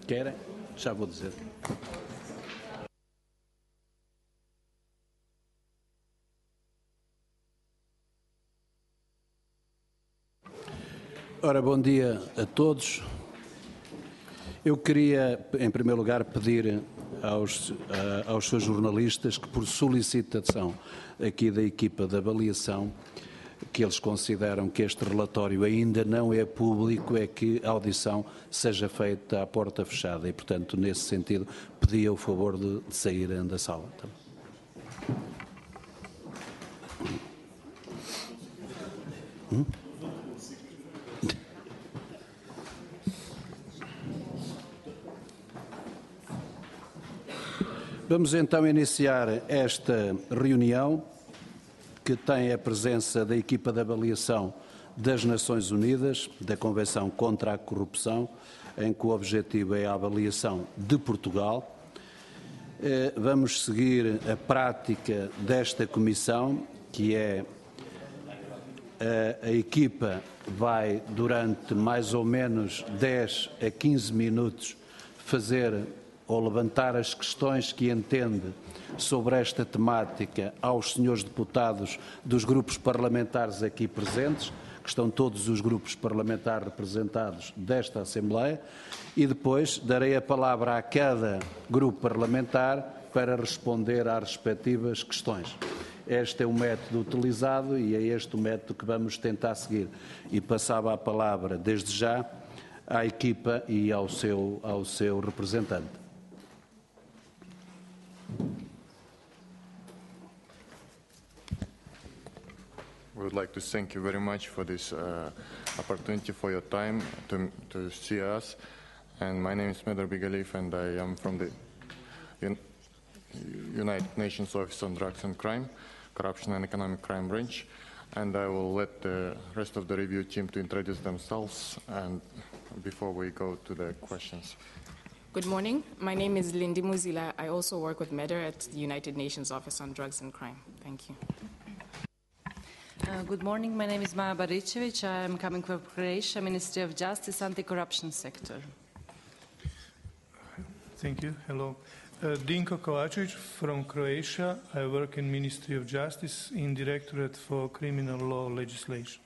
Querem? Já vou dizer. Ora, bom dia a todos. Eu queria, em primeiro lugar, pedir aos seus jornalistas que, por solicitação aqui da equipa de avaliação, que eles consideram que este relatório ainda não é público, é que a audição seja feita à porta fechada e, portanto, nesse sentido, pedia o favor de saírem da sala. Vamos então iniciar esta reunião, que tem a presença da equipa de avaliação das Nações Unidas, da Convenção contra a Corrupção, em que o objetivo é a avaliação de Portugal. Vamos seguir a prática desta comissão, que é a equipa vai, durante mais ou menos 10 a 15 minutos, fazer ou levantar as questões que entende sobre esta temática aos senhores deputados dos grupos parlamentares aqui presentes, que estão todos os grupos parlamentares representados desta Assembleia, e depois darei a palavra a cada grupo parlamentar para responder às respectivas questões. Este é o método utilizado e é este o método que vamos tentar seguir. E passava a palavra, desde já, à equipa e ao seu representante. We would like to thank you very much for this opportunity, for your time to see us. And my name is Medar Bigaliev, and I am from the United Nations Office on Drugs and Crime, Corruption and Economic Crime Branch. And I will let the rest of the review team to introduce themselves and before we go to the questions. Good morning. My name is Lindy Muzila. I also work with MEDER at the United Nations Office on Drugs and Crime. Thank you. Good morning. My name is Maja Baricevic. I am coming from Croatia, Ministry of Justice, Anti-Corruption Sector. Thank you. Hello. Dinko Kovacevic from Croatia. I work in Ministry of Justice in Directorate for Criminal Law Legislation.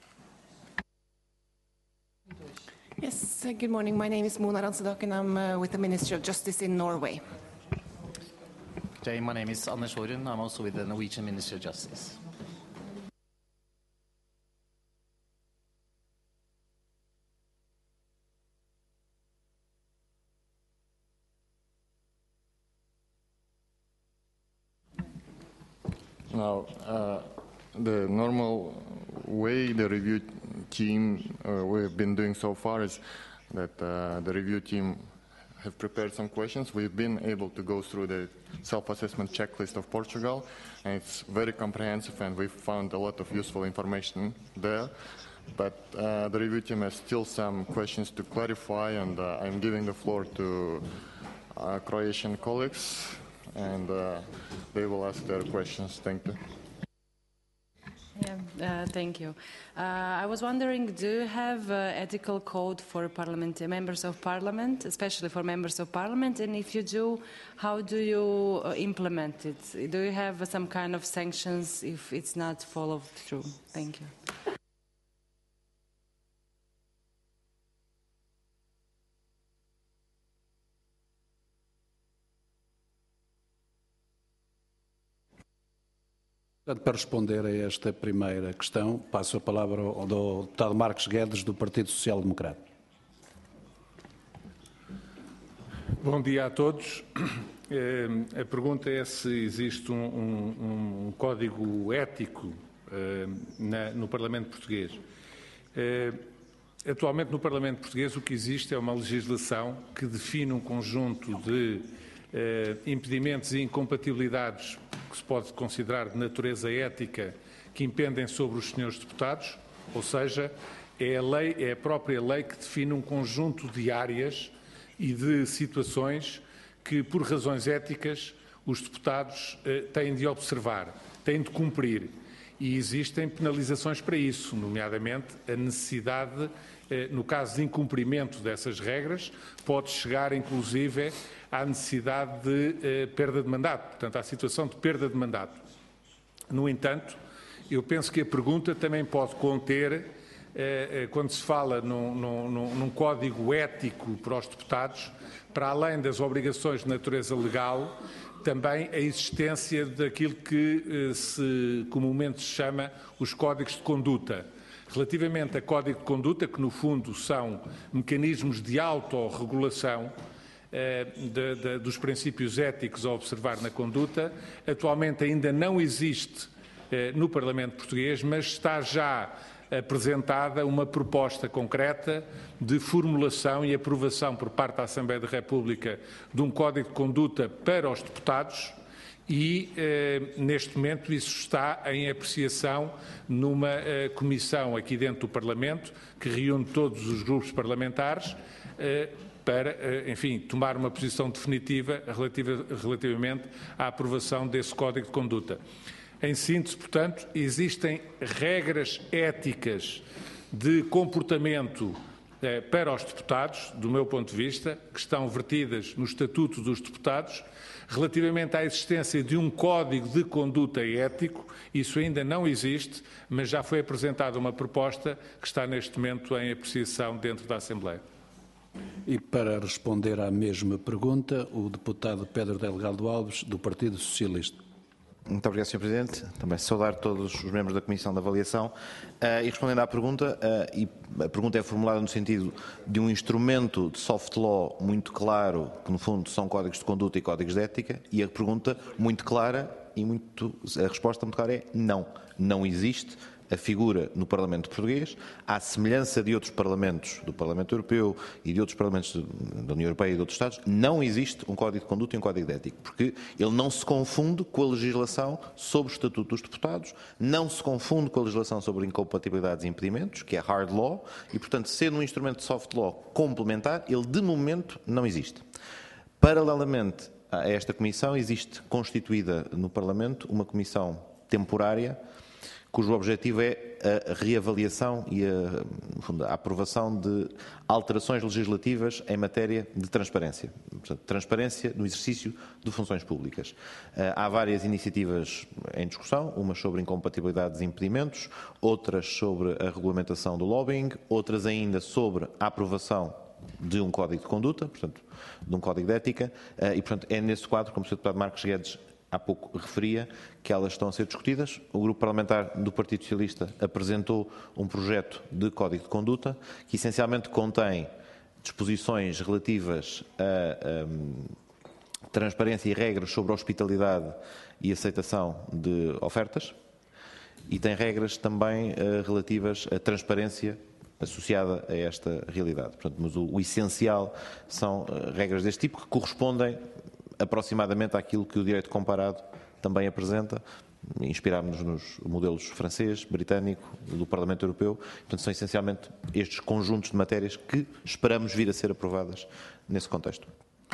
Yes, good morning. My name is Mona Ransedok and I'm with the Ministry of Justice in Norway. Good day. My name is Anders Horun. I'm also with the Norwegian Ministry of Justice. Now, the normal way the review team we've been doing so far is that the review team have prepared some questions. We've been able to go through the self-assessment checklist of Portugal, and it's very comprehensive, and we've found a lot of useful information there. But the review team has still some questions to clarify, and I'm giving the floor to Croatian colleagues, and they will ask their questions. Thank you. Yeah, thank you. I was wondering, do you have ethical code for members of parliament, especially for members of parliament? And if you do, how do you implement it? Do you have some kind of sanctions if it's not followed through? Thank you. Para responder a esta primeira questão, passo a palavra ao deputado Marcos Guedes, do Partido Social Democrata. Bom dia a todos. A pergunta é se existe um código ético no Parlamento Português. Atualmente, no Parlamento Português, o que existe é uma legislação que define um conjunto de impedimentos e incompatibilidades que se pode considerar de natureza ética que impendem sobre os senhores deputados, ou seja, é a própria lei que define um conjunto de áreas e de situações que, por razões éticas, os deputados têm de observar, têm de cumprir. e existem penalizações para isso, nomeadamente a necessidade, no caso de incumprimento dessas regras, pode chegar inclusive à necessidade de perda de mandato, portanto à situação de perda de mandato. No entanto, eu penso que a pergunta também pode conter, quando se fala num código ético para os deputados, para além das obrigações de natureza legal, também a existência daquilo que comumente se chama os códigos de conduta. Relativamente a código de conduta, que no fundo são mecanismos de autorregulação dos princípios éticos a observar na conduta, atualmente ainda não existe no Parlamento Português, mas está já apresentada uma proposta concreta de formulação e aprovação por parte da Assembleia da República de um Código de Conduta para os deputados e, neste momento, isso está em apreciação numa comissão aqui dentro do Parlamento, que reúne todos os grupos parlamentares, para, enfim, tomar uma posição definitiva relativamente à aprovação desse Código de Conduta. Em síntese, portanto, existem regras éticas de comportamento para os deputados, do meu ponto de vista, que estão vertidas no Estatuto dos Deputados. Relativamente à existência de um código de conduta ético, isso ainda não existe, mas já foi apresentada uma proposta que está neste momento em apreciação dentro da Assembleia. E para responder à mesma pergunta, o deputado Pedro Delgado Alves, do Partido Socialista. Muito obrigado, Sr. Presidente. Também saudar todos os membros da Comissão de Avaliação. E respondendo à pergunta, e a pergunta é formulada no sentido de um instrumento de soft law muito claro, que no fundo são códigos de conduta e códigos de ética, e a pergunta muito clara e a resposta muito clara é não. Não existe a figura no Parlamento Português, à semelhança de outros Parlamentos, do Parlamento Europeu e de outros Parlamentos da União Europeia e de outros Estados, não existe um Código de Conduta e um Código de Ética, porque ele não se confunde com a legislação sobre o Estatuto dos Deputados, não se confunde com a legislação sobre incompatibilidades e impedimentos, que é hard law, e, portanto, sendo um instrumento de soft law complementar, ele, de momento, não existe. Paralelamente a esta Comissão, existe constituída no Parlamento uma Comissão temporária, cujo objetivo é a reavaliação e a aprovação de alterações legislativas em matéria de transparência. Portanto, transparência no exercício de funções públicas. Há várias iniciativas em discussão, umas sobre incompatibilidades e impedimentos, outras sobre a regulamentação do lobbying, outras ainda sobre a aprovação de um código de conduta, portanto, de um código de ética, e, portanto, é nesse quadro, como o Sr. Deputado Marcos Guedes há pouco referia, que elas estão a ser discutidas. O Grupo Parlamentar do Partido Socialista apresentou um projeto de Código de Conduta que essencialmente contém disposições relativas a transparência e regras sobre a hospitalidade e aceitação de ofertas e tem regras também relativas à transparência associada a esta realidade. Portanto, mas o essencial são regras deste tipo que correspondem aproximadamente àquilo que o direito comparado também apresenta. Inspirámos-nos nos modelos francês, britânico, do Parlamento Europeu. Portanto, são essencialmente estes conjuntos de matérias que esperamos vir a ser aprovadas nesse contexto.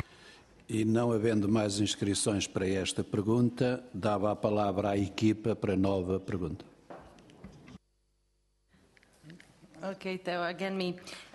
E não havendo mais inscrições para esta pergunta, dava a palavra à equipa para a nova pergunta. Okay, so again me.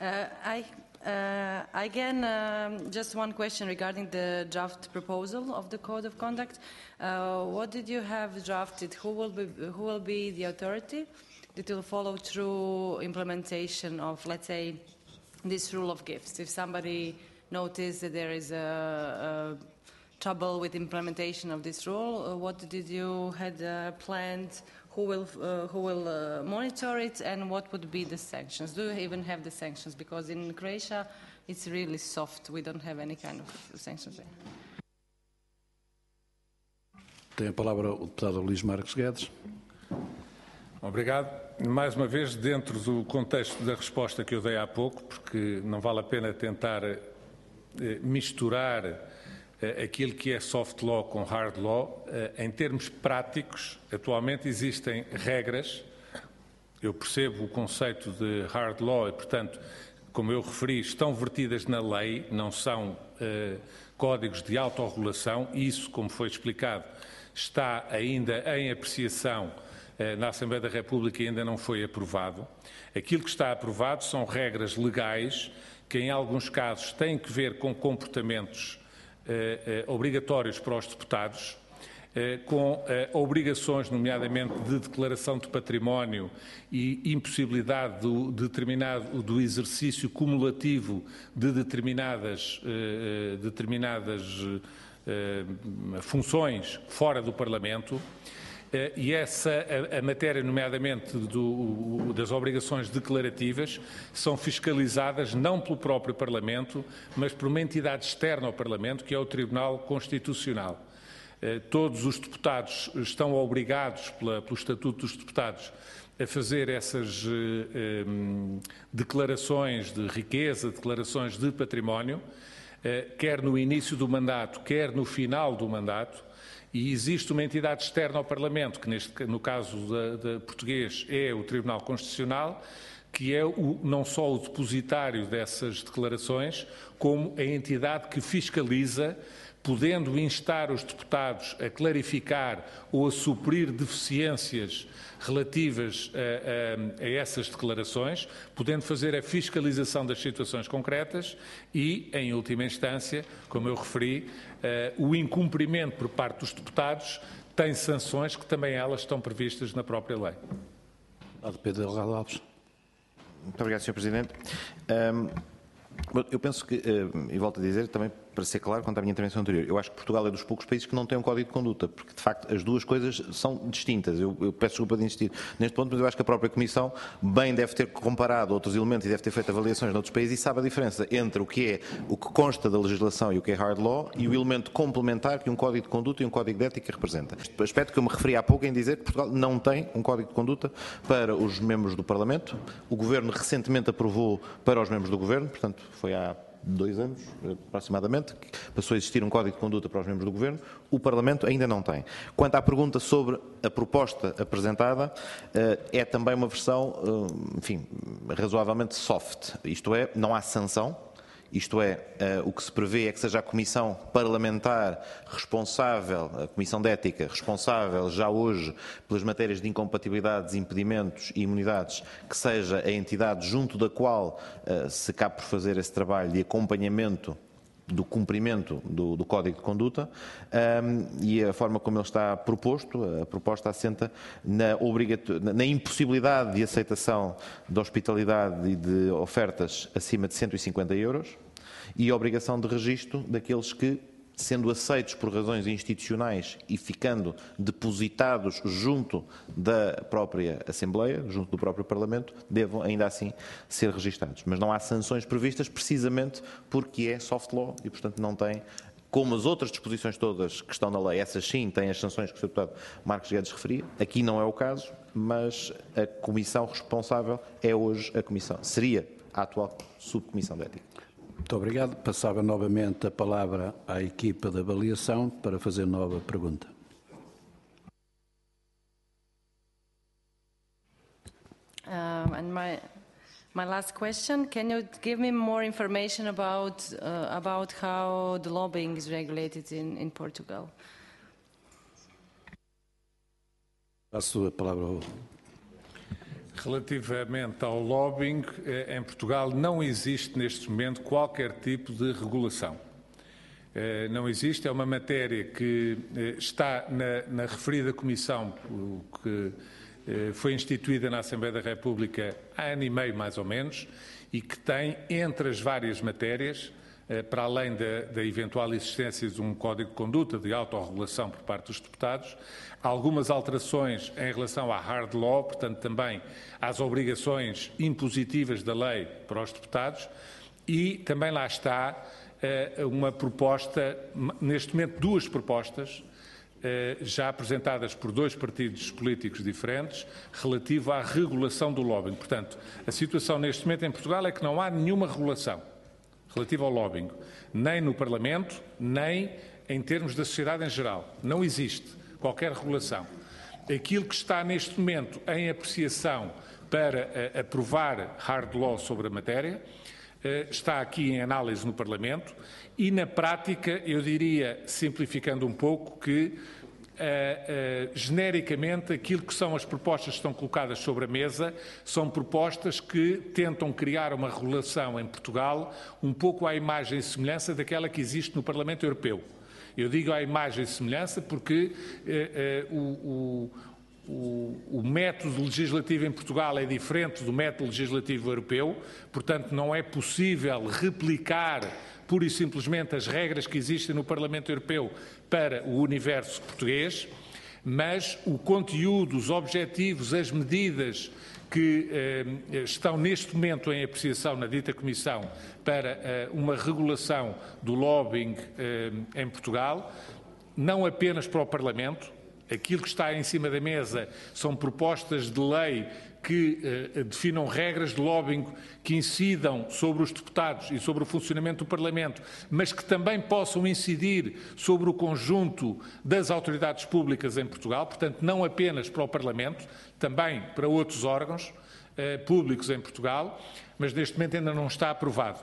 Just one question regarding the draft proposal of the Code of Conduct. What did you have drafted? Who will be the authority that will follow through implementation of, let's say, this rule of gifts? If somebody noticed that there is a trouble with implementation of this rule, what did you had planned? Who will monitor it, and what would be the sanctions? Do you even have the sanctions? Because in Croatia, it's really soft. We don't have any kind of sanctions there. Tem a palavra o deputado Luís Marcos Guedes. Obrigado. Mais uma vez, dentro do contexto da resposta que eu dei há pouco, porque não vale a pena tentar misturar aquilo que é soft law com hard law. Em termos práticos, atualmente existem regras. Eu percebo o conceito de hard law e, portanto, como eu referi, estão vertidas na lei, não são códigos de autorregulação. Isso, como foi explicado, está ainda em apreciação na Assembleia da República e ainda não foi aprovado. Aquilo que está aprovado são regras legais que, em alguns casos, têm que ver com comportamentos obrigatórios para os deputados, com obrigações, nomeadamente, de declaração de património e impossibilidade do exercício cumulativo de determinadas funções fora do Parlamento. E a matéria, nomeadamente das obrigações declarativas, são fiscalizadas não pelo próprio Parlamento, mas por uma entidade externa ao Parlamento, que é o Tribunal Constitucional. Todos os deputados estão obrigados, pelo Estatuto dos Deputados, a fazer essas declarações de riqueza, declarações de património, quer no início do mandato, quer no final do mandato, e existe uma entidade externa ao Parlamento, que no caso da português é o Tribunal Constitucional, que é não só o depositário dessas declarações, como a entidade que fiscaliza, podendo instar os deputados a clarificar ou a suprir deficiências relativas a essas declarações, podendo fazer a fiscalização das situações concretas e, em última instância, como eu referi, o incumprimento por parte dos deputados tem sanções que também elas estão previstas na própria lei. Pedro Delgado Alves. Muito obrigado, Sr. Presidente. Eu penso que, e volto a dizer, também para ser claro quanto à minha intervenção anterior, eu acho que Portugal é dos poucos países que não tem um código de conduta, porque de facto as duas coisas são distintas. Eu peço desculpa de insistir neste ponto, mas eu acho que a própria Comissão bem deve ter comparado outros elementos e deve ter feito avaliações noutros países e sabe a diferença entre o que consta da legislação e o que é hard law e o elemento complementar que um código de conduta e um código de ética representa. Este aspecto que eu me referi há pouco em dizer que Portugal não tem um código de conduta para os membros do Parlamento. O Governo recentemente aprovou para os membros do Governo, portanto foi há 2 anos, aproximadamente, que passou a existir um código de conduta para os membros do Governo. O Parlamento ainda não tem. Quanto à pergunta sobre a proposta apresentada, é também uma versão, enfim, razoavelmente soft. Isto é, não há sanção. Isto é, o que se prevê é que seja a Comissão Parlamentar responsável, a Comissão de Ética responsável já hoje pelas matérias de incompatibilidades, impedimentos e imunidades, que seja a entidade junto da qual se cabe por fazer esse trabalho de acompanhamento do cumprimento do Código de Conduta, e a forma como ele está proposto, a proposta assenta na impossibilidade de aceitação de hospitalidade e de ofertas acima de 150 euros e a obrigação de registro daqueles que, sendo aceitos por razões institucionais e ficando depositados junto da própria Assembleia, junto do próprio Parlamento, devam ainda assim ser registados. Mas não há sanções previstas precisamente porque é soft law e, portanto, não tem, como as outras disposições todas que estão na lei, essas sim têm as sanções que o Sr. Deputado Marcos Guedes referia. Aqui não é o caso, mas a comissão responsável é hoje a comissão. Seria a atual subcomissão de ética. Muito obrigado. Passava novamente a palavra à equipa de avaliação para fazer nova pergunta. And my last question: can you give me more information about how the lobbying is regulated in Portugal? Passo a palavra ao... Relativamente ao lobbying, em Portugal não existe neste momento qualquer tipo de regulação. Não existe, é uma matéria que está na referida comissão que foi instituída na Assembleia da República há ano e meio mais ou menos e que tem entre as várias matérias, para além da eventual existência de um código de conduta de autorregulação por parte dos deputados, algumas alterações em relação à hard law, portanto também às obrigações impositivas da lei para os deputados, e também lá está uma proposta, neste momento 2 propostas, já apresentadas por 2 partidos políticos diferentes, relativa à regulação do lobbying. Portanto, a situação neste momento em Portugal é que não há nenhuma regulação relativa ao lobbying, nem no Parlamento, nem em termos da sociedade em geral. Não existe qualquer regulação. Aquilo que está neste momento em apreciação para aprovar hard law sobre a matéria está aqui em análise no Parlamento e, na prática, eu diria, simplificando um pouco, que genericamente, aquilo que são as propostas que estão colocadas sobre a mesa são propostas que tentam criar uma regulação em Portugal um pouco à imagem e semelhança daquela que existe no Parlamento Europeu. Eu digo à imagem e semelhança porque o método legislativo em Portugal é diferente do método legislativo europeu, portanto não é possível replicar pura e simplesmente as regras que existem no Parlamento Europeu para o universo português, mas o conteúdo, os objetivos, as medidas que estão neste momento em apreciação na dita Comissão para uma regulação do lobbying em Portugal, não apenas para o Parlamento. Aquilo que está em cima da mesa são propostas de lei que definam regras de lobbying que incidam sobre os deputados e sobre o funcionamento do Parlamento, mas que também possam incidir sobre o conjunto das autoridades públicas em Portugal, portanto, não apenas para o Parlamento, também para outros órgãos públicos em Portugal, mas neste momento ainda não está aprovado.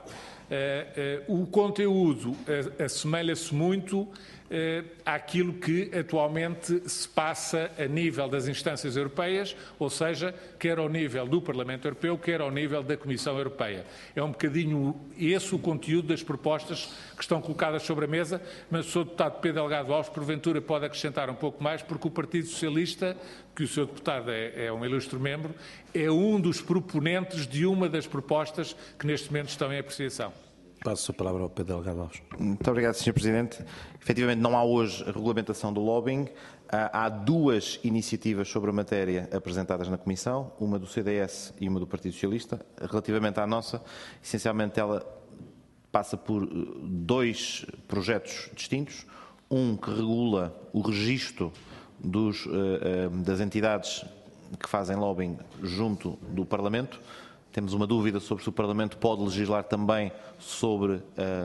O conteúdo assemelha-se muito àquilo que atualmente se passa a nível das instâncias europeias, ou seja, quer ao nível do Parlamento Europeu, quer ao nível da Comissão Europeia. É um bocadinho esse o conteúdo das propostas que estão colocadas sobre a mesa, mas o Sr. Deputado Pedro Delgado Alves, porventura, pode acrescentar um pouco mais, porque o Partido Socialista, que o Sr. Deputado é um ilustre membro, é um dos proponentes de uma das propostas que neste momento estão em apreciação. Passo a palavra ao Pedro Delgado Alves. Muito obrigado, Sr. Presidente. Efetivamente, não há hoje a regulamentação do lobbying. Há duas iniciativas sobre a matéria apresentadas na Comissão, uma do CDS e uma do Partido Socialista. Relativamente à nossa, essencialmente ela passa por dois projetos distintos. Um que regula o registro das entidades que fazem lobbying junto do Parlamento. Temos uma dúvida sobre se o Parlamento pode legislar também sobre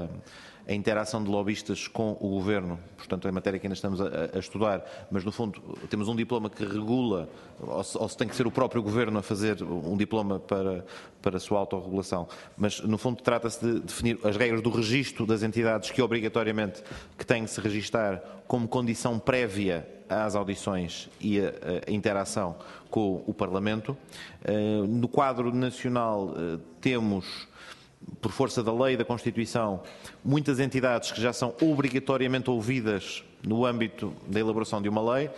a interação de lobistas com o Governo, portanto é matéria que ainda estamos a estudar, mas no fundo temos um diploma que regula, ou se tem que ser o próprio Governo a fazer um diploma para a sua autorregulação, mas no fundo trata-se de definir as regras do registro das entidades que obrigatoriamente têm que se registar como condição prévia às audições e a interação com o Parlamento. No quadro nacional temos, por força da lei e da Constituição, muitas entidades que já são obrigatoriamente ouvidas no âmbito da elaboração de uma lei,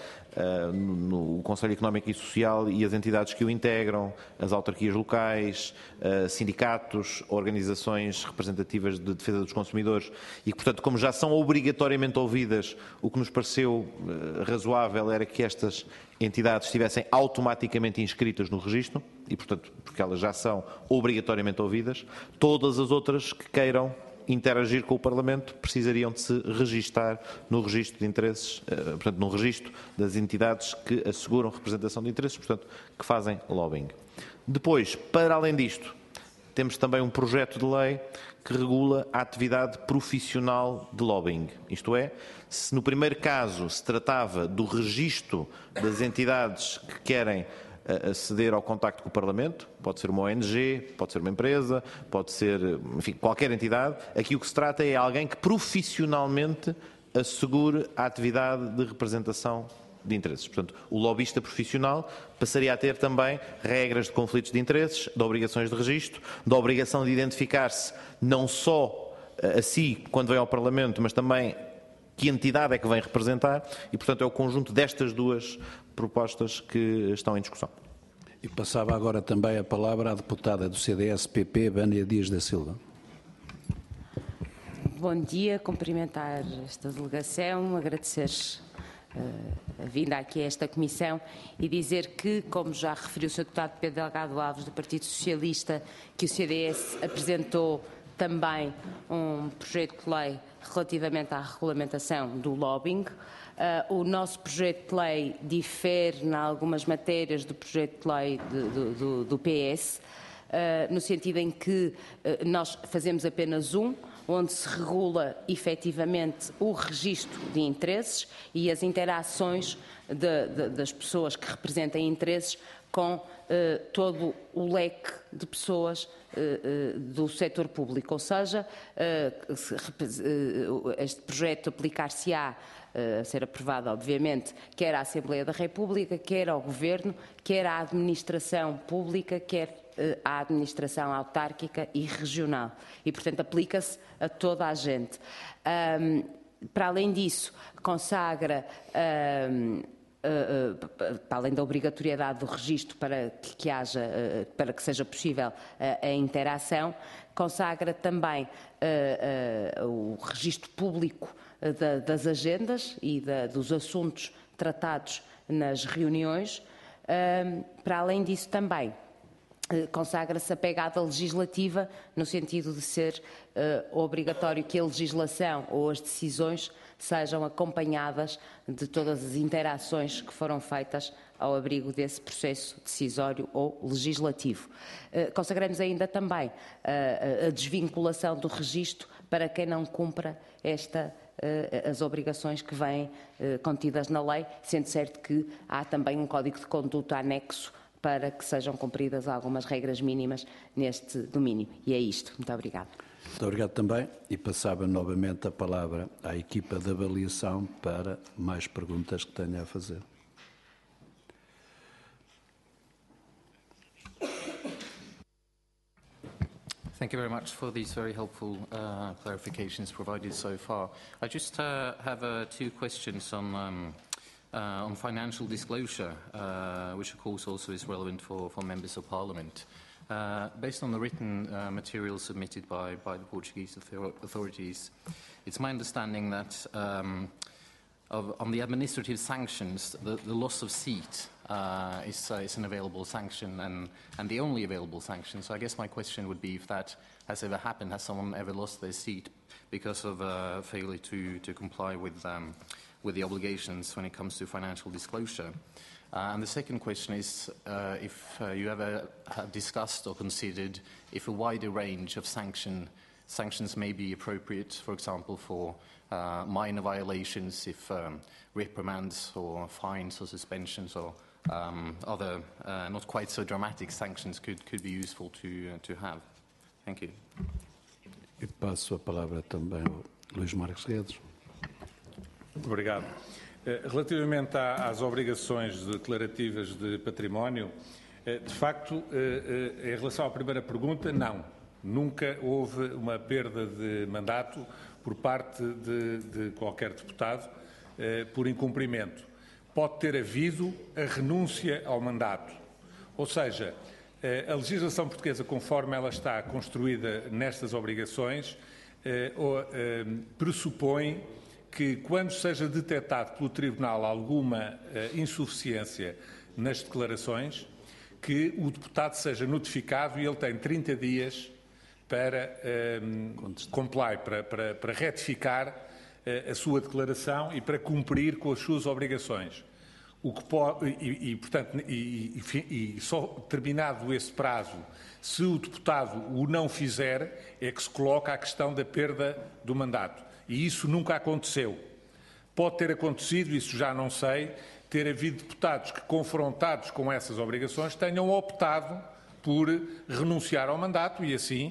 no Conselho Económico e Social e as entidades que o integram, as autarquias locais, sindicatos, organizações representativas de defesa dos consumidores e que, portanto, como já são obrigatoriamente ouvidas, o que nos pareceu razoável era que estas entidades estivessem automaticamente inscritas no registro e, portanto, porque elas já são obrigatoriamente ouvidas, todas as outras que queiram interagir com o Parlamento precisariam de se registar no registro de interesses, portanto, no registro das entidades que asseguram representação de interesses, portanto, que fazem lobbying. Depois, para além disto, temos também um projeto de lei que regula a atividade profissional de lobbying. Isto é, se no primeiro caso se tratava do registro das entidades que querem aceder ao contacto com o Parlamento, pode ser uma ONG, pode ser uma empresa, pode ser, enfim, qualquer entidade. Aqui o que se trata é alguém que profissionalmente assegure a atividade de representação de interesses. Portanto, o lobista profissional passaria a ter também regras de conflitos de interesses, de obrigações de registro, da obrigação de identificar-se não só a si quando vem ao Parlamento, mas também que entidade é que vem representar e, portanto, é o conjunto destas duas propostas que estão em discussão. E passava agora também a palavra à deputada do CDS-PP, Vânia Dias da Silva. Bom dia, cumprimentar esta delegação, agradecer a vinda aqui a esta comissão e dizer que, como já referiu o Sr. Deputado Pedro Delgado Alves, do Partido Socialista, que o CDS apresentou também um projeto de lei relativamente à regulamentação do lobbying. O nosso projeto de lei difere em algumas matérias do projeto de lei do PS, no sentido em que nós fazemos apenas onde se regula efetivamente o registro de interesses e as interações das pessoas que representem interesses com todo o leque de pessoas do setor público, ou seja, este projeto aplicar-se-á a ser aprovado, obviamente, quer à Assembleia da República, quer ao Governo, quer à administração pública, quer à administração autárquica e regional. E, portanto, aplica-se a toda a gente. Para além disso, consagra, para além da obrigatoriedade do registro para que haja, para que seja possível a interação, consagra também o registro público das agendas e dos assuntos tratados nas reuniões. Para além disso também consagra-se a pegada legislativa no sentido de ser obrigatório que a legislação ou as decisões sejam acompanhadas de todas as interações que foram feitas ao abrigo desse processo decisório ou legislativo. Consagramos ainda também a desvinculação do registro para quem não cumpra as obrigações que vêm contidas na lei, sendo certo que há também um código de conduta anexo para que sejam cumpridas algumas regras mínimas neste domínio. E é isto. Muito obrigada. Muito obrigado também. E passava novamente a palavra à equipa de avaliação para mais perguntas que tenha a fazer. Thank you very much for these very helpful clarifications provided so far. I just have two questions on financial disclosure, which of course also is relevant for members of parliament. Based on the written material submitted by the Portuguese authorities, it's my understanding that on the administrative sanctions, the loss of seat is an available sanction and the only available sanction. So I guess my question would be if that has ever happened. Has someone ever lost their seat because of failure to comply with the obligations when it comes to financial disclosure? And the second question is if you ever have discussed or considered if a wider range of sanctions may be appropriate, for example, for minor violations, if reprimands or fines or suspensions or other not quite so dramatic sanctions could be useful to have. Thank you. E passo a palavra também ao Luís Marques Guedes. Obrigado. Relativamente às obrigações declarativas de património, de facto, em relação à primeira pergunta, não. Nunca houve uma perda de mandato por parte de qualquer deputado por incumprimento. Pode ter havido a renúncia ao mandato. Ou seja, a legislação portuguesa, conforme ela está construída nestas obrigações, pressupõe que, quando seja detectado pelo Tribunal alguma insuficiência nas declarações, que o deputado seja notificado e ele tem 30 dias para comply, para retificar a sua declaração e para cumprir com as suas obrigações. O que pode, portanto, só terminado esse prazo, se o deputado o não fizer, é que se coloca a questão da perda do mandato. E isso nunca aconteceu. Pode ter acontecido, isso já não sei, ter havido deputados que, confrontados com essas obrigações, tenham optado por renunciar ao mandato e, assim,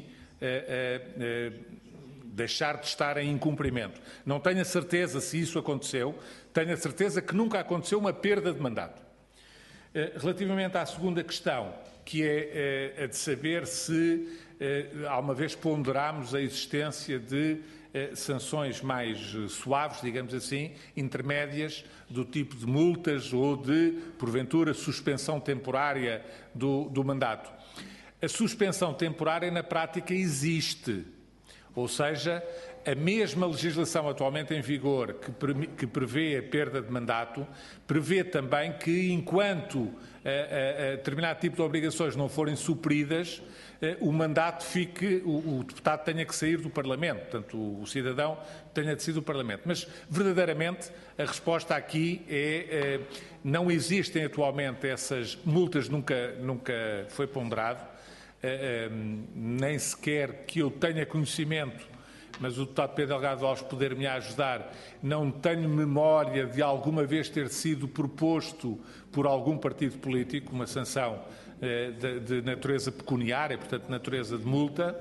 deixar de estar em incumprimento. Não tenho a certeza se isso aconteceu, tenho a certeza que nunca aconteceu uma perda de mandato. Relativamente à segunda questão, que é a de saber se alguma vez ponderámos a existência de sanções mais suaves, digamos assim, intermédias, do tipo de multas ou de, porventura, suspensão temporária do mandato. A suspensão temporária, na prática, existe. Ou seja, a mesma legislação atualmente em vigor que prevê a perda de mandato, prevê também que, enquanto determinado tipo de obrigações não forem supridas, o mandato fique, o deputado tenha que sair do Parlamento, portanto, o cidadão tenha de sair do Parlamento. Mas, verdadeiramente, a resposta aqui é não existem atualmente essas multas, nunca foi ponderado, nem sequer que eu tenha conhecimento mas o deputado Pedro Delgado Alves poder-me ajudar. Não tenho memória de alguma vez ter sido proposto por algum partido político uma sanção de natureza pecuniária, portanto, de natureza de multa.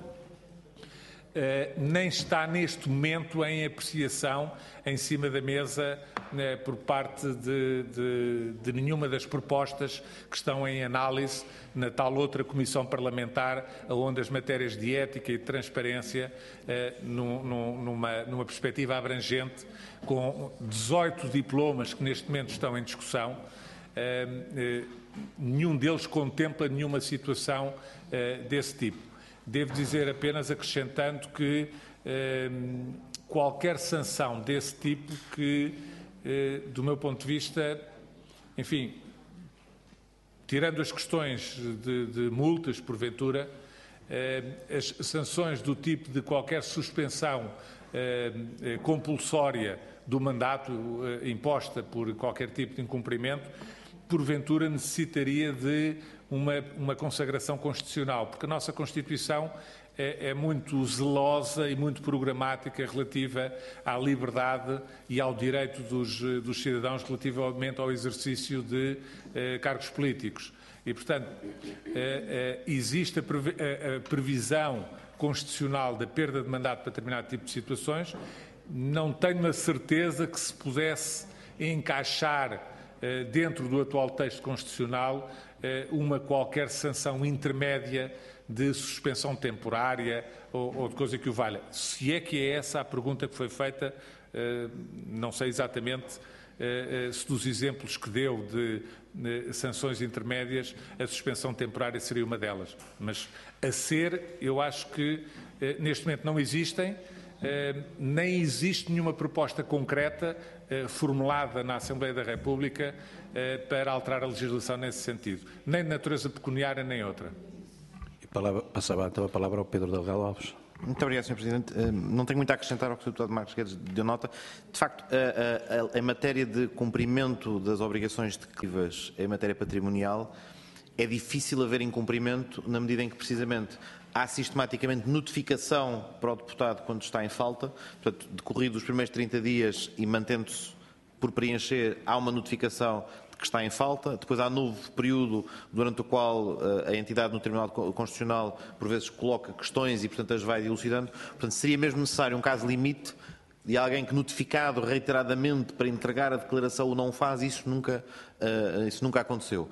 Nem está neste momento em apreciação em cima da mesa por parte de nenhuma das propostas que estão em análise na tal outra comissão parlamentar, onde as matérias de ética e de transparência, numa perspectiva abrangente, com 18 diplomas que neste momento estão em discussão, nenhum deles contempla nenhuma situação desse tipo. Devo dizer apenas, acrescentando, que qualquer sanção desse tipo que, do meu ponto de vista, enfim, tirando as questões de multas, porventura, as sanções do tipo de qualquer suspensão compulsória do mandato imposta por qualquer tipo de incumprimento, porventura necessitaria de uma consagração constitucional, porque a nossa Constituição é muito zelosa e muito programática relativa à liberdade e ao direito dos cidadãos relativamente ao exercício de cargos políticos. E, portanto, existe a previsão constitucional da perda de mandato para determinado tipo de situações. Não tenho a certeza que se pudesse encaixar dentro do atual texto constitucional uma qualquer sanção intermédia de suspensão temporária ou de coisa que o valha. Se é que é essa a pergunta que foi feita, não sei exatamente se dos exemplos que deu de sanções intermédias, a suspensão temporária seria uma delas. Mas a ser, eu acho que neste momento não existem, nem existe nenhuma proposta concreta formulada na Assembleia da República para alterar a legislação nesse sentido. Nem de natureza pecuniária, nem outra. Passava então a palavra ao Pedro Delgado Alves. Muito obrigado, Sr. Presidente. Não tenho muito a acrescentar ao que o Deputado Marcos Guedes deu nota. De facto, em matéria de cumprimento das obrigações decisivas em matéria patrimonial, é difícil haver incumprimento na medida em que, precisamente, há sistematicamente notificação para o deputado quando está em falta. Portanto, decorridos os primeiros 30 dias e mantendo-se por preencher, há uma notificação de que está em falta. Depois há novo período durante o qual a entidade no Tribunal Constitucional, por vezes, coloca questões e, portanto, as vai dilucidando. Portanto, seria mesmo necessário um caso limite de alguém que, notificado reiteradamente para entregar a declaração, o não faz. Isso nunca aconteceu.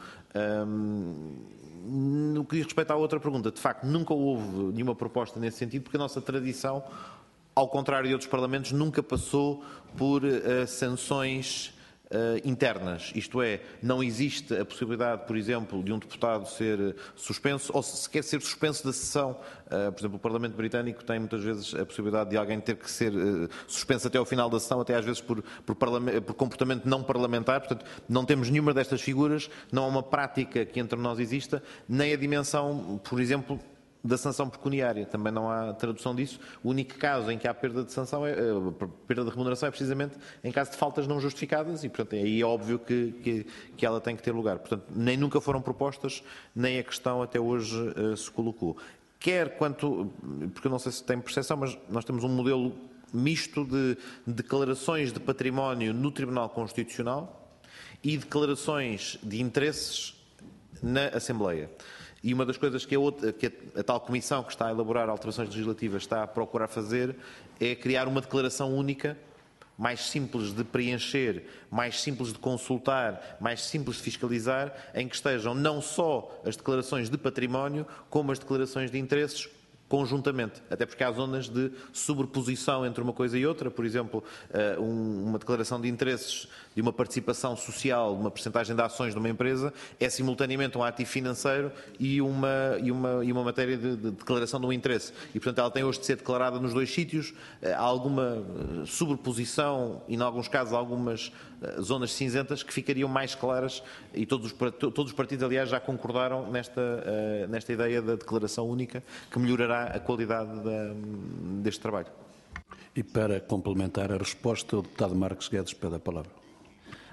No que diz respeito à outra pergunta, de facto, nunca houve nenhuma proposta nesse sentido, porque a nossa tradição, ao contrário de outros parlamentos, nunca passou por sanções internas. Isto é, não existe a possibilidade, por exemplo, de um deputado ser suspenso ou sequer ser suspenso da sessão. Por exemplo, o Parlamento Britânico tem muitas vezes a possibilidade de alguém ter que ser suspenso até ao final da sessão, até às vezes por comportamento não parlamentar. Portanto, não temos nenhuma destas figuras, não há uma prática que entre nós exista, nem a dimensão, por exemplo, da sanção pecuniária. Também não há tradução disso. O único caso em que há perda de sanção, perda de remuneração, é precisamente em caso de faltas não justificadas e, portanto, aí é óbvio que ela tem que ter lugar. Portanto, nem nunca foram propostas, nem a questão até hoje se colocou. Porque eu não sei se tem percepção, mas nós temos um modelo misto de declarações de património no Tribunal Constitucional e declarações de interesses na Assembleia. E uma das coisas que a tal comissão que está a elaborar alterações legislativas está a procurar fazer é criar uma declaração única, mais simples de preencher, mais simples de consultar, mais simples de fiscalizar, em que estejam não só as declarações de património, como as declarações de interesses conjuntamente, até porque há zonas de sobreposição entre uma coisa e outra. Por exemplo, uma declaração de interesses de uma participação social, de uma percentagem de ações de uma empresa, é simultaneamente um ativo financeiro e uma matéria de declaração de um interesse. E, portanto, ela tem hoje de ser declarada nos dois sítios. Há alguma sobreposição e, em alguns casos, algumas zonas cinzentas que ficariam mais claras, e todos os partidos, aliás, já concordaram nesta ideia da declaração única, que melhorará a qualidade deste trabalho. E para complementar a resposta, o deputado Marcos Guedes pede a palavra.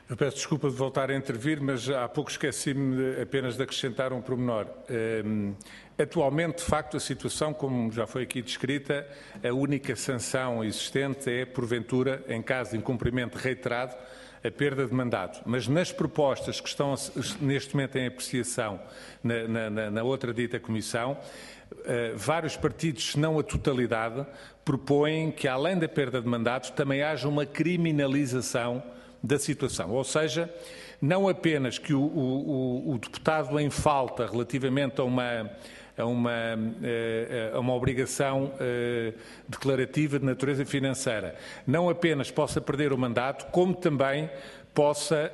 Eu peço desculpa de voltar a intervir, mas há pouco esqueci-me apenas de acrescentar um pormenor. Atualmente, de facto, a situação, como já foi aqui descrita, a única sanção existente é, porventura, em caso de incumprimento reiterado, a perda de mandato. Mas nas propostas que estão neste momento em apreciação na outra dita comissão, vários partidos, se não a totalidade, propõem que, além da perda de mandato, também haja uma criminalização da situação. Ou seja, não apenas que o deputado em falta relativamente a uma obrigação declarativa de natureza financeira, não apenas possa perder o mandato, como também possa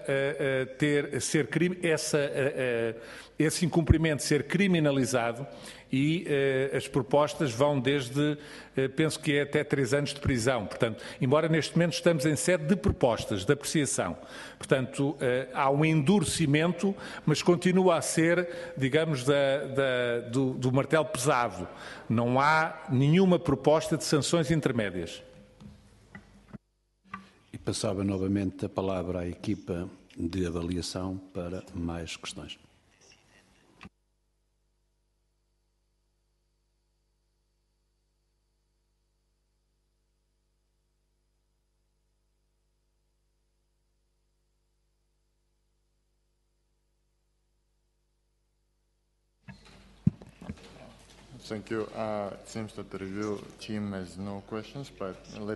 esse incumprimento ser criminalizado e as propostas vão desde, penso que é até 3 anos de prisão. Portanto, embora neste momento estamos em sede de propostas, de apreciação. Portanto, há um endurecimento, mas continua a ser, digamos, do martelo pesado. Não há nenhuma proposta de sanções intermédias. E passava novamente a palavra à equipa de avaliação para mais questões. Thank you. It seems that the review team has no questions, but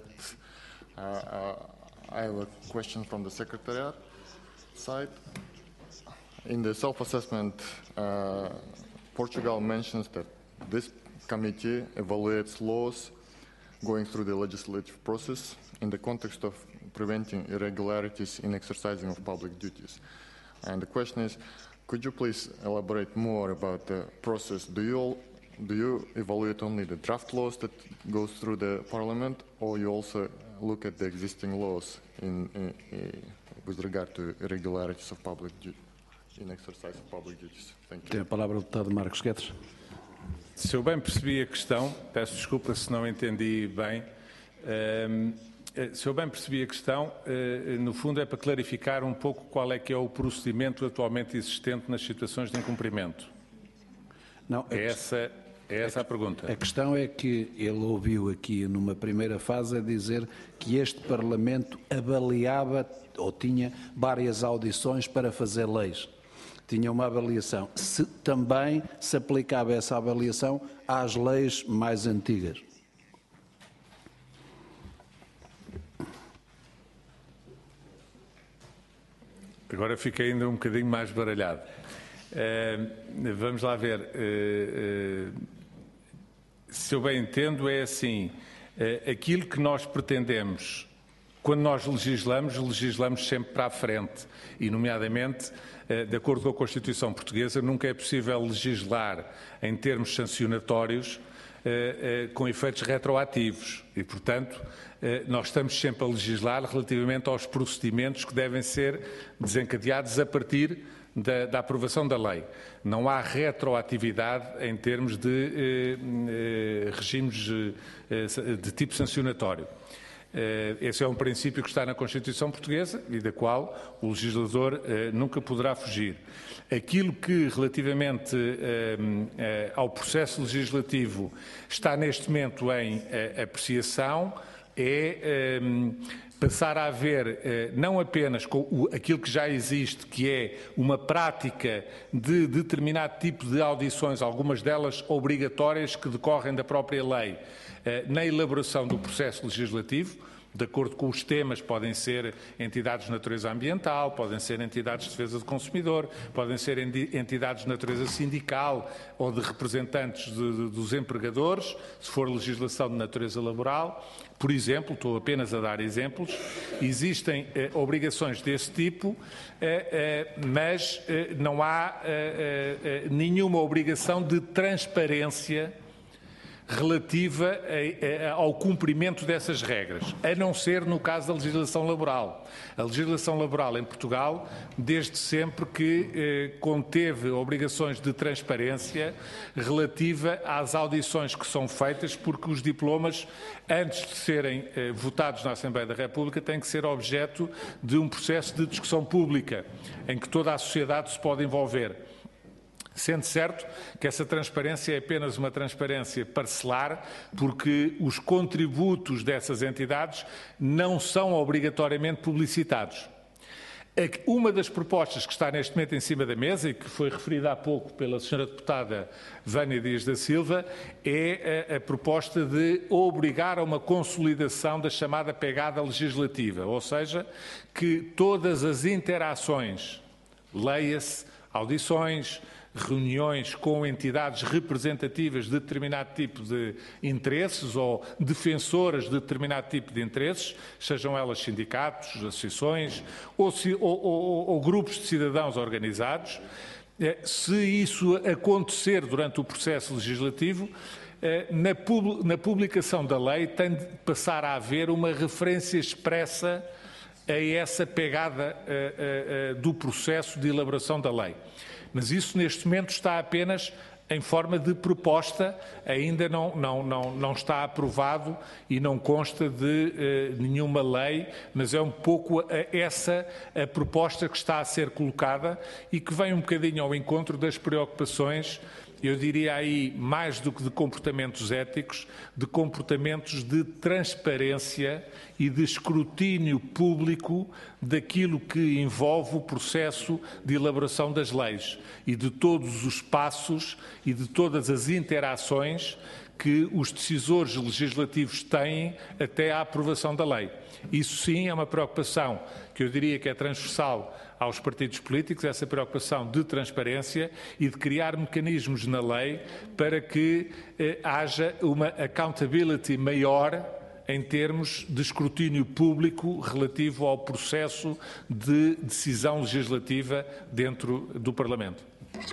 I have a question from the Secretariat side. In the self-assessment, Portugal mentions that this committee evaluates laws going through the legislative process in the context of preventing irregularities in exercising of public duties. And the question is, could you please elaborate more about the process? Do you evaluate only the draft laws that goes through the Parliament, or you also look at the existing laws with regard to irregularities of public in exercise of public duties? Thank you. Tem a palavra o deputado Marcos Guedes. Se eu bem percebi a questão, peço desculpa se não entendi bem, se eu bem percebi a questão, no fundo é para clarificar um pouco qual é que é o procedimento atualmente existente nas situações de incumprimento. Não, é essa a pergunta. A questão é que ele ouviu aqui numa primeira fase a dizer que este Parlamento avaliava ou tinha várias audições para fazer leis. Tinha uma avaliação. Também se aplicava essa avaliação às leis mais antigas. Agora fiquei ainda um bocadinho mais baralhado. Vamos lá ver. Se eu bem entendo, é assim, aquilo que nós pretendemos, quando nós legislamos sempre para a frente, e nomeadamente, de acordo com a Constituição Portuguesa, nunca é possível legislar em termos sancionatórios com efeitos retroativos e, portanto, nós estamos sempre a legislar relativamente aos procedimentos que devem ser desencadeados a partir da aprovação da lei. Não há retroatividade em termos de regimes de tipo sancionatório. Esse é um princípio que está na Constituição Portuguesa e da qual o legislador nunca poderá fugir. Aquilo que, relativamente ao processo legislativo, está neste momento em apreciação é passar a haver não apenas com aquilo que já existe, que é uma prática de determinado tipo de audições, algumas delas obrigatórias que decorrem da própria lei, na elaboração do processo legislativo, de acordo com os temas, podem ser entidades de natureza ambiental, podem ser entidades de defesa do consumidor, podem ser entidades de natureza sindical ou de representantes dos empregadores, se for legislação de natureza laboral. Por exemplo, estou apenas a dar exemplos, existem obrigações desse tipo, mas não há nenhuma obrigação de transparência relativa ao cumprimento dessas regras, a não ser no caso da legislação laboral. A legislação laboral em Portugal, desde sempre que conteve obrigações de transparência relativa às audições que são feitas, porque os diplomas, antes de serem votados na Assembleia da República, têm que ser objeto de um processo de discussão pública, em que toda a sociedade se pode envolver. Sendo certo que essa transparência é apenas uma transparência parcelar, porque os contributos dessas entidades não são obrigatoriamente publicitados. Uma das propostas que está neste momento em cima da mesa e que foi referida há pouco pela Sra. Deputada Vânia Dias da Silva é a proposta de obrigar a uma consolidação da chamada pegada legislativa, ou seja, que todas as interações, leia-se, audições, reuniões com entidades representativas de determinado tipo de interesses ou defensoras de determinado tipo de interesses, sejam elas sindicatos, associações ou grupos de cidadãos organizados, se isso acontecer durante o processo legislativo, na publicação da lei tem de passar a haver uma referência expressa a essa pegada do processo de elaboração da lei. Mas isso, neste momento, está apenas em forma de proposta, ainda não está aprovado e não consta de nenhuma lei, mas é um pouco essa a proposta que está a ser colocada e que vem um bocadinho ao encontro das preocupações, eu diria aí, mais do que de comportamentos éticos, de comportamentos de transparência e de escrutínio público daquilo que envolve o processo de elaboração das leis e de todos os passos e de todas as interações que os decisores legislativos têm até à aprovação da lei. Isso sim é uma preocupação que eu diria que é transversal aos partidos políticos, essa preocupação de transparência e de criar mecanismos na lei para que haja uma accountability maior em termos de escrutínio público relativo ao processo de decisão legislativa dentro do Parlamento.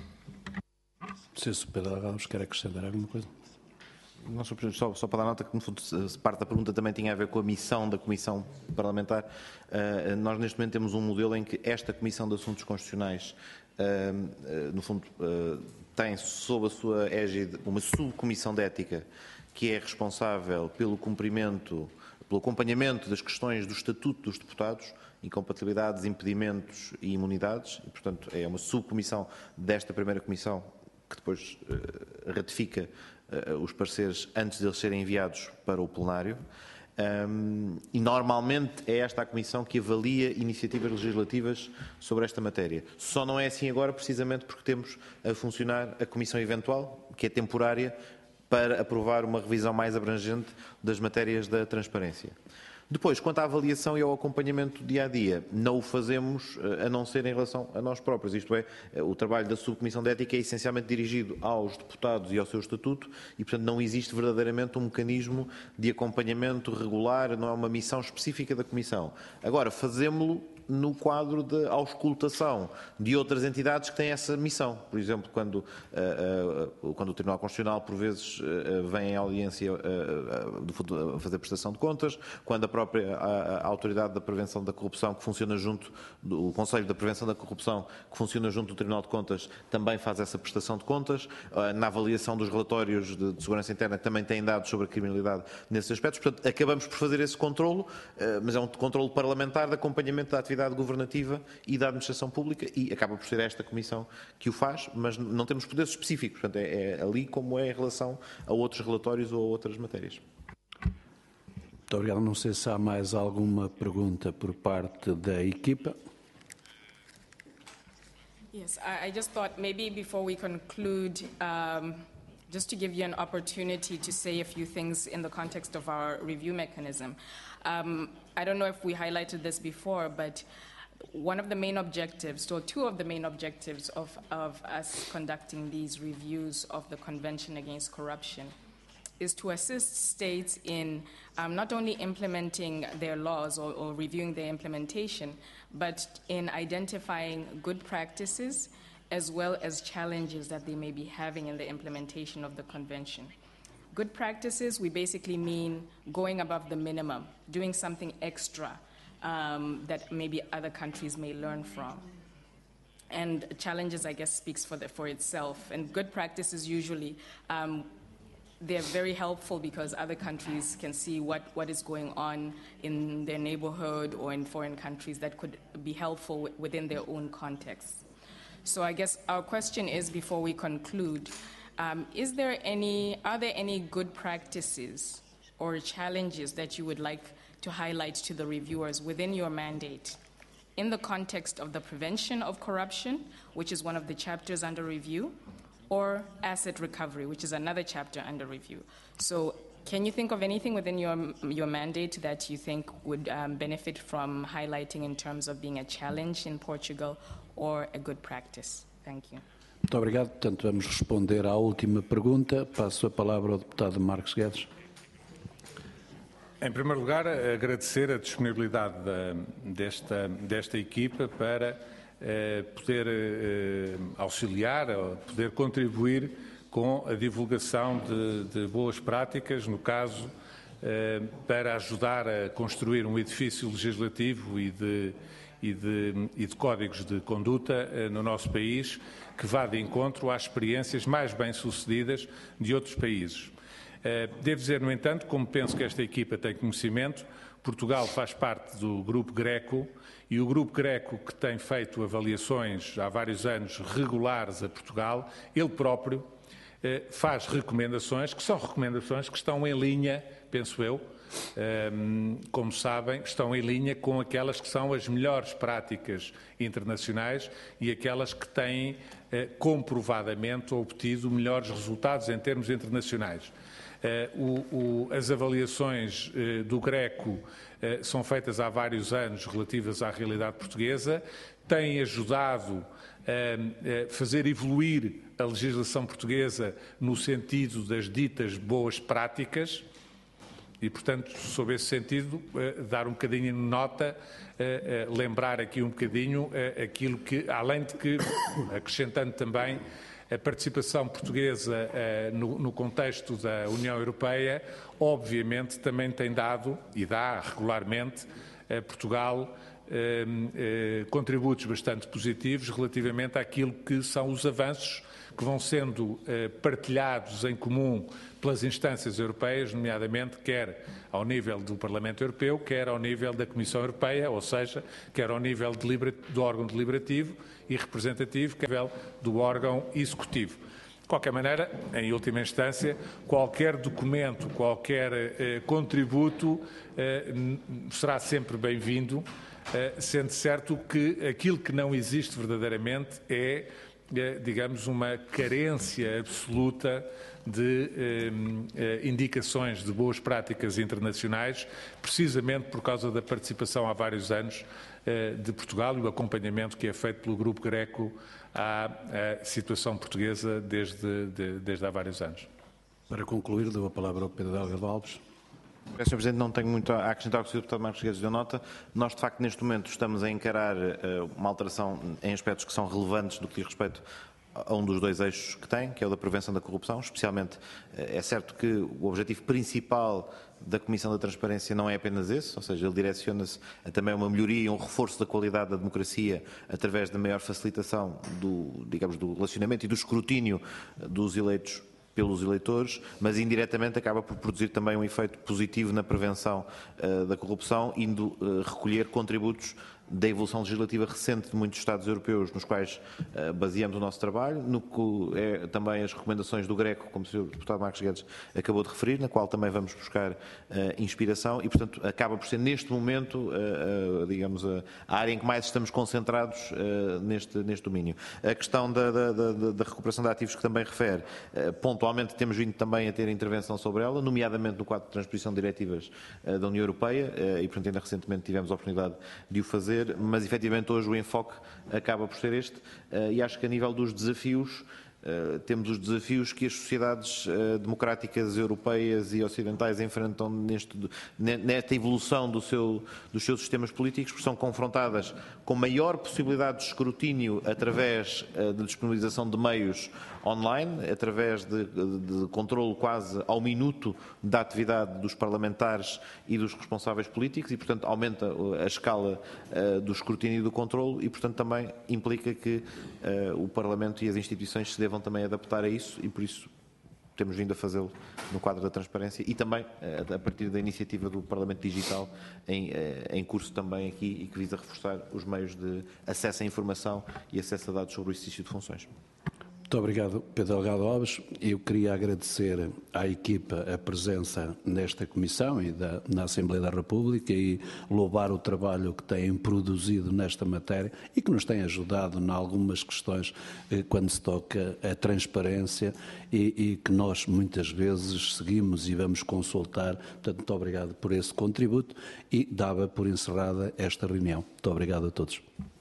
Se o Pedro Alves quer acrescentar alguma coisa? Não, Sr. Presidente, só para dar nota que, no fundo, parte da pergunta também tinha a ver com a missão da Comissão Parlamentar. Nós, neste momento, temos um modelo em que esta Comissão de Assuntos Constitucionais, no fundo, tem sob a sua égide uma subcomissão de ética que é responsável pelo cumprimento, pelo acompanhamento das questões do Estatuto dos Deputados, incompatibilidades, impedimentos e imunidades, e, portanto, é uma subcomissão desta primeira comissão que depois ratifica os pareceres antes de eles serem enviados para o plenário. E normalmente é esta a Comissão que avalia iniciativas legislativas sobre esta matéria. Só não é assim agora precisamente porque temos a funcionar a Comissão Eventual, que é temporária, para aprovar uma revisão mais abrangente das matérias da transparência. Depois, quanto à avaliação e ao acompanhamento dia-a-dia, não o fazemos a não ser em relação a nós próprios. Isto é, o trabalho da Subcomissão de Ética é essencialmente dirigido aos deputados e ao seu estatuto e, portanto, não existe verdadeiramente um mecanismo de acompanhamento regular, não é uma missão específica da Comissão. Agora, fazemo-lo no quadro da auscultação de outras entidades que têm essa missão. Por exemplo, quando o Tribunal Constitucional, por vezes, vem em audiência a fazer prestação de contas, quando a própria Autoridade da Prevenção da Corrupção, que funciona junto do Conselho da Prevenção da Corrupção, que funciona junto do Tribunal de Contas, também faz essa prestação de contas, na avaliação dos relatórios de segurança interna, que também têm dados sobre a criminalidade nesses aspectos. Portanto, acabamos por fazer esse controlo, mas é um controlo parlamentar de acompanhamento da atividade governativa e da administração pública e acaba por ser esta Comissão que o faz, mas não temos poderes específicos, portanto é ali como é em relação a outros relatórios ou a outras matérias. Muito obrigado. Não sei se há mais alguma pergunta por parte da equipa. Yes, I just thought maybe before we conclude, just to give you an opportunity to say a few things in the context of our review mechanism. I don't know if we highlighted this before, but one of the main objectives, or two of the main objectives of us conducting these reviews of the Convention Against Corruption is to assist states in not only implementing their laws or reviewing their implementation, but in identifying good practices as well as challenges that they may be having in the implementation of the Convention. good practices, we basically mean going above the minimum, doing something extra that maybe other countries may learn from. And challenges, I guess, speaks for itself. And good practices usually, they're very helpful because other countries can see what is going on in their neighborhood or in foreign countries that could be helpful within their own context. So I guess our question is, before we conclude, are there any good practices or challenges that you would like to highlight to the reviewers within your mandate in the context of the prevention of corruption, which is one of the chapters under review, or asset recovery, which is another chapter under review? So can you think of anything within your mandate that you think would benefit from highlighting in terms of being a challenge in Portugal or a good practice? Thank you. Muito obrigado. Portanto, vamos responder à última pergunta. Passo a palavra ao deputado Marcos Guedes. Em primeiro lugar, agradecer a disponibilidade desta equipa para poder auxiliar, poder contribuir com a divulgação de boas práticas, no caso, para ajudar a construir um edifício legislativo e de códigos de conduta no nosso país que vá de encontro às experiências mais bem-sucedidas de outros países. Devo dizer, no entanto, como penso que esta equipa tem conhecimento, Portugal faz parte do Grupo Greco e o Grupo Greco, que tem feito avaliações há vários anos regulares a Portugal, ele próprio faz recomendações que são recomendações que estão em linha, penso eu, como sabem, estão em linha com aquelas que são as melhores práticas internacionais e aquelas que têm comprovadamente obtido melhores resultados em termos internacionais. As avaliações do Greco são feitas há vários anos relativas à realidade portuguesa, têm ajudado a fazer evoluir a legislação portuguesa no sentido das ditas boas práticas e, portanto, sob esse sentido, dar um bocadinho de nota, lembrar aqui um bocadinho aquilo que, além de que, acrescentando também, a participação portuguesa no contexto da União Europeia, obviamente, também tem dado, e dá regularmente, a Portugal contributos bastante positivos relativamente àquilo que são os avanços que vão sendo partilhados em comum pelas instâncias europeias, nomeadamente quer ao nível do Parlamento Europeu, quer ao nível da Comissão Europeia, ou seja, quer ao nível do órgão deliberativo e representativo, quer ao nível do órgão executivo. De qualquer maneira, em última instância, qualquer documento, qualquer contributo será sempre bem-vindo, sendo certo que aquilo que não existe verdadeiramente é, digamos, uma carência absoluta de indicações de boas práticas internacionais, precisamente por causa da participação há vários anos de Portugal e o acompanhamento que é feito pelo Grupo Greco à situação portuguesa desde há vários anos. Para concluir, dou a palavra ao Pedro Delgado Alves. Sr. Presidente, não tenho muito a acrescentar ao que o Sr. Deputado Marcos Guedes deu nota. Nós, de facto, neste momento estamos a encarar uma alteração em aspectos que são relevantes do que diz respeito a um dos dois eixos que tem, que é o da prevenção da corrupção. Especialmente, é certo que o objetivo principal da Comissão da Transparência não é apenas esse, ou seja, ele direciona-se a também uma melhoria e um reforço da qualidade da democracia através da maior facilitação do relacionamento e do escrutínio dos eleitos pelos eleitores, mas indiretamente acaba por produzir também um efeito positivo na prevenção da corrupção, indo recolher contributos da evolução legislativa recente de muitos Estados europeus, nos quais baseamos o nosso trabalho, no que é também as recomendações do Greco, como o Sr. Deputado Marcos Guedes acabou de referir, na qual também vamos buscar inspiração e, portanto, acaba por ser neste momento, digamos, a área em que mais estamos concentrados neste domínio. A questão da recuperação de ativos que também refere, pontualmente temos vindo também a ter intervenção sobre ela, nomeadamente no quadro de transposição de diretivas da União Europeia e, portanto, ainda recentemente tivemos a oportunidade de o fazer, mas efetivamente hoje o enfoque acaba por ser este e acho que a nível dos desafios temos os desafios que as sociedades democráticas europeias e ocidentais enfrentam nesta evolução dos seus sistemas políticos, porque são confrontadas com maior possibilidade de escrutínio através da disponibilização de meios online, através de controlo quase ao minuto da atividade dos parlamentares e dos responsáveis políticos e, portanto, aumenta a escala do escrutínio e do controlo e, portanto, também implica que o Parlamento e as instituições se devam também adaptar a isso e, por isso, temos vindo a fazê-lo no quadro da transparência e também a partir da iniciativa do Parlamento Digital em curso também aqui e que visa reforçar os meios de acesso à informação e acesso a dados sobre o exercício de funções. Muito obrigado, Pedro Delgado Alves. Eu queria agradecer à equipa a presença nesta Comissão e na Assembleia da República e louvar o trabalho que têm produzido nesta matéria e que nos tem ajudado em algumas questões quando se toca a transparência e que nós muitas vezes seguimos e vamos consultar. Portanto, muito obrigado por esse contributo e dava por encerrada esta reunião. Muito obrigado a todos.